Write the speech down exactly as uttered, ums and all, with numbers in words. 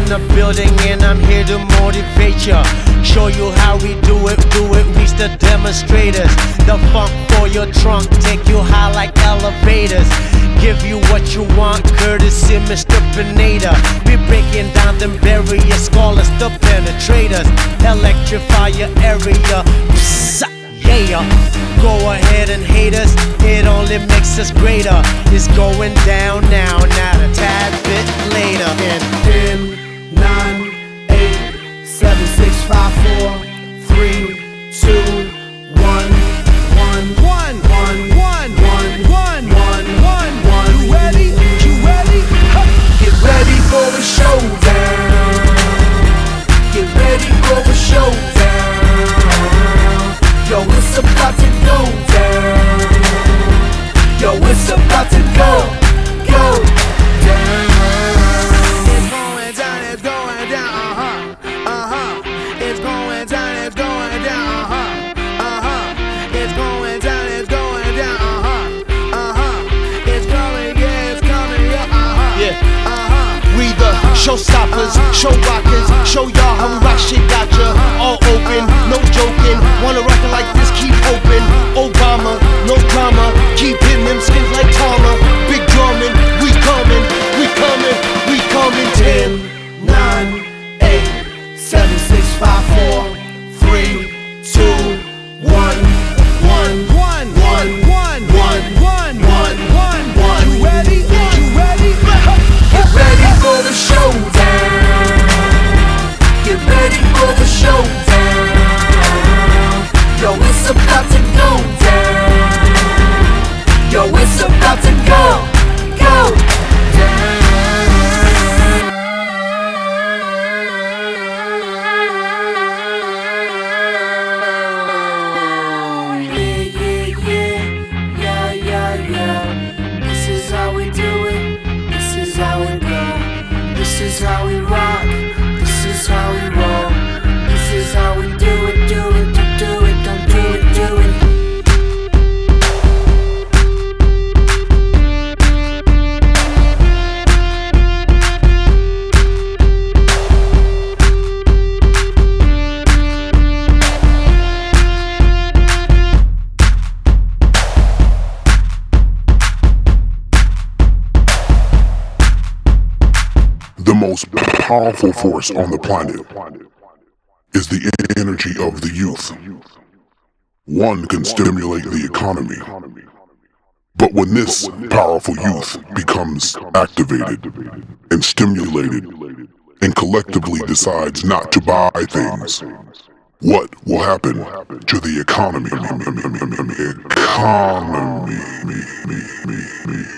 the building and I'm here to motivate ya. Show you how we do it, do it, reach the demonstrators. The funk for your trunk, take you high like elevators. Give you what you want, courtesy Mister Pineda. We breaking down them barriers, call us the penetrators. Electrify your area, psst, yeah. Go ahead and hate us, it only makes us greater. It's going down now, not a tad bit later. In ten, nine, eight, seven, six, five, four, three, two, one, one, one, one, one, one, one, one, one, one. You ready? You ready? Get ready for a showdown. Get ready for a showdown. Yo, it's about to go down. Yo, it's about to go, go down. It's going down, it's going down, uh-huh, uh-huh. It's going down, it's going down, uh-huh, uh-huh. It's going down, it's going down, uh-huh, uh-huh. It's coming, yeah, it's coming, yeah, uh-huh, Yeah. uh-huh. We the showstoppers, show rockers, show y'all how we rock shit, gotcha. All open, no joking. Wanna rock it like this, keep open. Obama, no drama. Keep hitting them skins like Tama. Big drumming, we coming, we coming, we coming. ten, nine, eight, seven, six, five, four, three, two, one, one, one, one, one, one, one, one, one, one. You ready? You ready? Get ready for the showdown. Get ready for the showdown. Yo, it's about to go down. Yo, it's about to go, go down. Yeah, yeah, yeah, yeah, yeah, yeah. This is how we do it. This is how we go. This is how we rock. This is how we roll. This is how we do it, do it, do, do it, don't do it, do it. The most powerful force on the planet is the energy of the youth. One can stimulate the economy, but when this powerful youth becomes activated and stimulated and collectively decides not to buy things, what will happen to the economy? Economy.